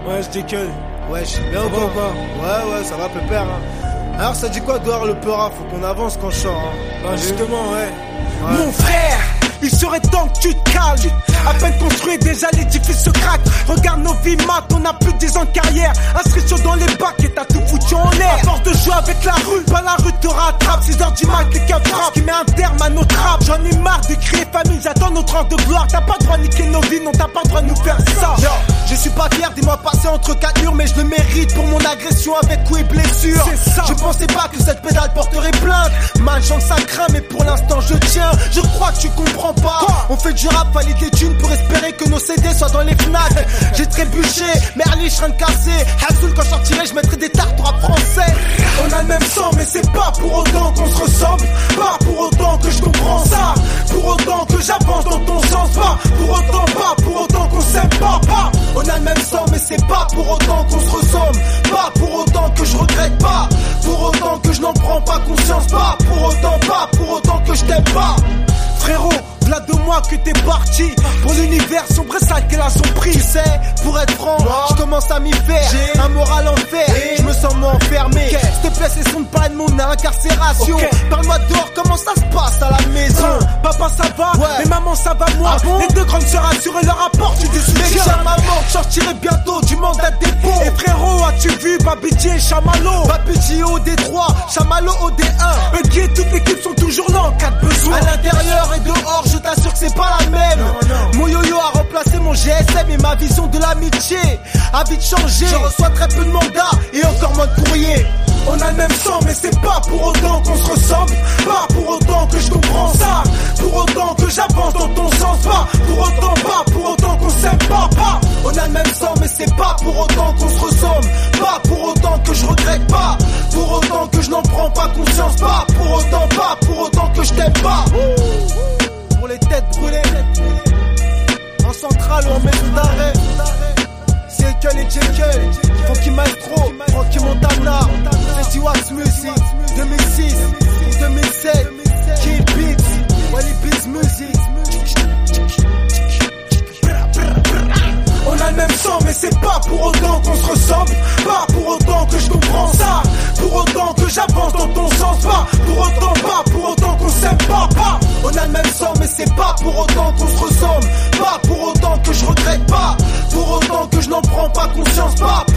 Ouais, je déconne. Wesh, bien ou quoi? Ouais, ça va pépère, hein. Alors ça dit quoi dehors le peura? Faut qu'on avance quand je sors, hein. Bah justement, ouais. Mon frère, il serait temps que tu te calmes. À peine construit, déjà l'édifice se craque. Regarde nos vies mat, on a plus de 10 ans de carrière. Inscription dans les bacs et t'as tout foutu en l'air. À force de jouer avec la rue, pas la rue te rattrape. 6h du mat, les câbles frappent, qui met un terme à notre rap. J'en ai marre de crier famille, j'attends notre heure de gloire. T'as pas le droit de niquer nos vies, non t'as pas le droit de nous faire ça. Yo, je suis pas fier des mois passés entre 4 murs, mais je le mérite pour mon agression avec coups et blessures. C'est ça. Je pensais pas que cette pédale porterait plainte. Malchance ça craint, mais pour l'instant je tiens. Je crois que tu comprends pas. On fait du rap, fallait des thunes pour espérer que nos CD soient dans les Fnac. J'ai trébuché, merli, je de casser. Hassoul, quand je sortirai, je mettrai des tartes rap français. On a le même sang, mais c'est pas pour autant qu'on se ressemble. Pas pour autant que je comprends ça. Pour autant que j'avance dans ton sens. Pas pour autant qu'on s'aime pas. On a le même sang, mais c'est pas pour autant qu'on se ressemble. Pas pour autant que je regrette pas. Pour autant que je n'en prends pas conscience. Pas pour autant que je t'aime pas. Frérot, v'là 2 mois que t'es parti. Pour l'univers sombre et sale qu'elle a son prix. Tu sais, pour être franc, je commence à m'y faire. J'ai un moral en fer, je me sens moins enfermé. S'il te plaît, c'est son de pas de mon incarcération. Parle-moi dehors, comment ça se passe à la maison? Papa ça va, mais maman ça va moi. Les 2 grandes sœurs assurées leur apportent du soutien. Mais chère maman, je sortirai bientôt du mandat de dépôt. Et frérot, as-tu vu Babidji et Chamalo? Babidji au D3, Chamalo au D1. Eux qui et toute l'équipe sont toujours là en cas de besoin. À l'intérieur et dehors, je t'assure que c'est pas la même. Mon yo-yo a remplacé mon GSM et ma vision de l'amitié a vite changé. Je reçois très peu de mandats et encore moins de courriers. On a le même sang, mais c'est pas pour autant qu'on se ressemble. Pas pour autant que je comprends ça. Pour autant que j'avance dans ton sens. Pas pour autant qu'on s'aime pas. On a le même sang, mais c'est pas pour autant qu'on se ressemble. Pas pour autant que je regrette pas. Pour autant que je n'en prends pas conscience. Pas pour autant que je t'aime pas. Pour les têtes brûlées, en centrale ou en maison d'arrêt. C'est que les Jekyll, Funky Maestro, Frankie Montana, Fetty Wax Music, 2006 ou 2007, Kill Beats, Wally Beats Music. On a le même sang, mais c'est pas pour autant qu'on se ressemble. Pas pour autant que je comprends ça. Pour autant que j'avance dans ton sens. Pas pour autant qu'on s'aime pas. On a le même sang, mais c'est pas pour autant qu'on se ressemble. Pas pour autant que je regrette pas. Pour autant que je n'en prends pas conscience. Pas